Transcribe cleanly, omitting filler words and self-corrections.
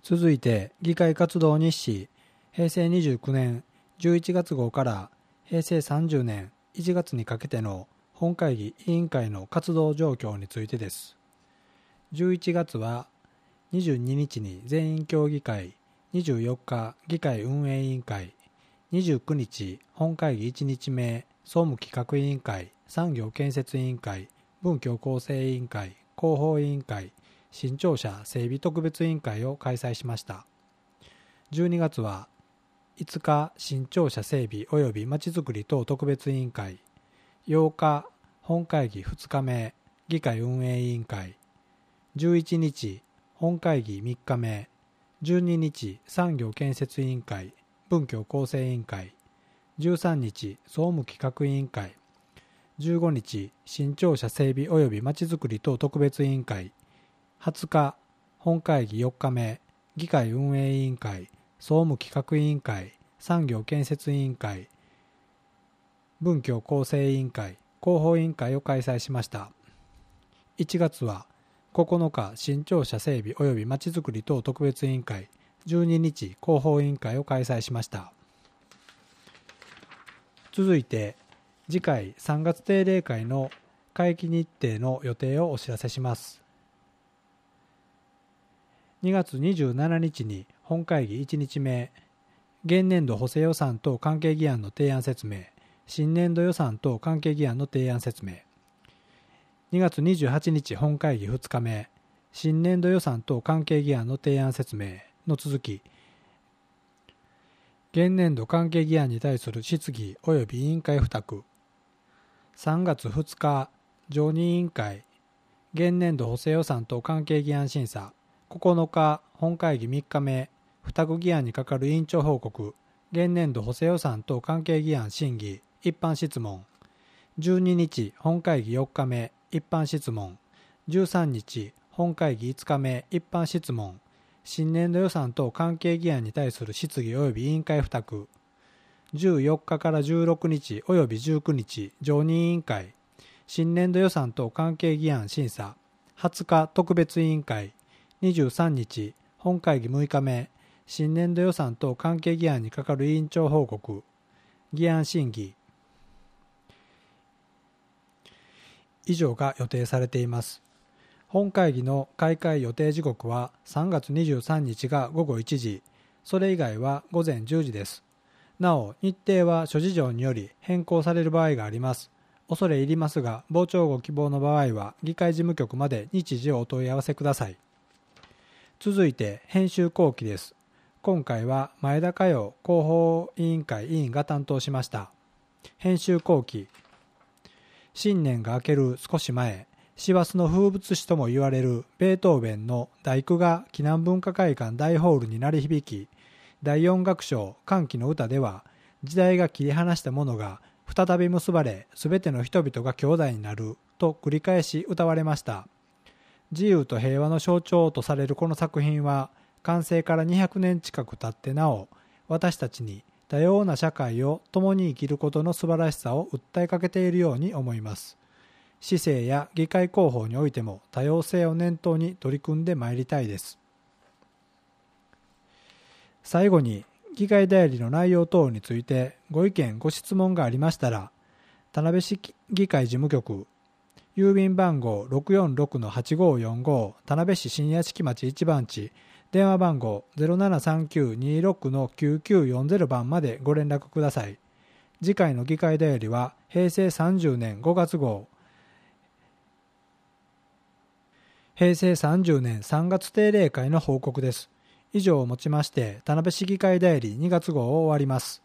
続いて議会活動日誌平成29年11月号から平成30年1月にかけての本会議委員会の活動状況についてです。11月は22日に全員協議会、24日議会運営委員会、29日本会議1日目総務企画委員会、産業建設委員会、文教構成委員会、広報委員会、新庁舎整備特別委員会を開催しました。12月は5日新庁舎整備及びまちづくり等特別委員会、8日本会議2日目議会運営委員会、11日本会議3日目、12日産業建設委員会、文教構成委員会、13日総務企画委員会、15日新庁舎整備及びまちづくり等特別委員会、20日本会議4日目議会運営委員会、総務企画委員会、産業建設委員会、文教構成委員会、広報委員会を開催しました。1月は9日新庁舎整備及びまちづくり等特別委員会、12日広報委員会を開催しました。続いて次回3月定例会の会期日程の予定をお知らせします。2月27日に本会議1日目、現年度補正予算等関係議案の提案説明、新年度予算等関係議案の提案説明。2月28日本会議2日目、新年度予算等関係議案の提案説明の続き、現年度関係議案に対する質疑及び委員会付託。3月2日常任委員会、現年度補正予算等関係議案審査。9日本会議3日目、付託議案に係る委員長報告、現年度補正予算等関係議案審議、一般質問。12日本会議4日目、一般質問。13日本会議5日目、一般質問。新年度予算等関係議案に対する質疑及び委員会付託。14日から16日及び19日常任委員会、新年度予算等関係議案審査。20日特別委員会。23日本会議6日目、新年度予算等関係議案に係る委員長報告、議案審議。以上が予定されています。本会議の開会予定時刻は3月23日が午後1時、それ以外は午前10時です。なお、日程は諸事情により変更される場合があります。恐れ入りますが、傍聴ご希望の場合は議会事務局まで日時をお問い合わせください。続いて編集後期です。今回は前田佳代広報委員会委員が担当しました。編集後期。新年が明ける少し前、師走の風物詩とも言われるベートーベンの第九が紀南文化会館大ホールに鳴り響き、第四楽章歓喜の歌では、時代が切り離したものが再び結ばれ、すべての人々が兄弟になると繰り返し歌われました。自由と平和の象徴とされるこの作品は、完成から200年近く経ってなお、私たちに多様な社会を共に生きることの素晴らしさを訴えかけているように思います。市政や議会広報においても多様性を念頭に取り組んでまいりたいです。最後に、議会だよりの内容等についてご意見ご質問がありましたら、田辺市議会事務局、郵便番号 646-8545 田辺市新屋敷町1番地、電話番号 073926-9940 番までご連絡ください。次回の議会だよりは平成30年5月号、平成30年3月定例会の報告です。以上をもちまして田辺市議会だより2月号を終わります。